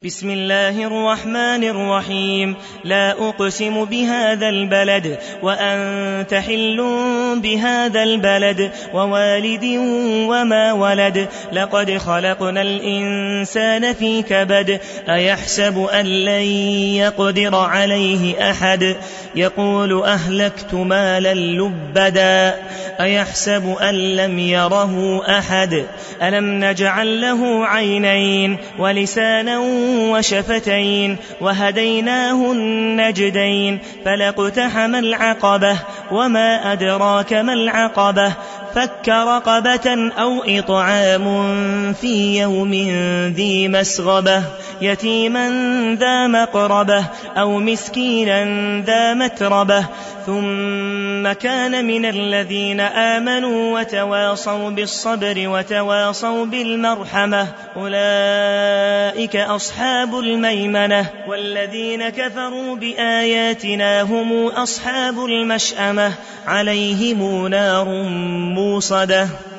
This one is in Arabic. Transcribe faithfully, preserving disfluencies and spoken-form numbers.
بسم الله الرحمن الرحيم. لا أقسم بهذا البلد وأنت حل بهذا البلد ووالد وما ولد. لقد خلقنا الإنسان في كبد. أيحسب أن لن يقدر عليه أحد. يقول أهلكت مالا لبدا. أيحسب أن لم يره أحد. ألم نجعل له عينين ولسانا وشفتين وهديناه النجدين. فلاقتحم العقبة وما أدراك ما العقبة. فك رقبة أو إطعام في يوم ذي مسغبة. يتيما ذا مقربة أو مسكينا ذا متربة. ثم كان من الذين آمنوا وتواصوا بالصبر وتواصوا بالمرحمة. أولئك أصحاب الميمنة. والذين كفروا بآياتنا هم أصحاب المشأمة. عليهم نار موصدة.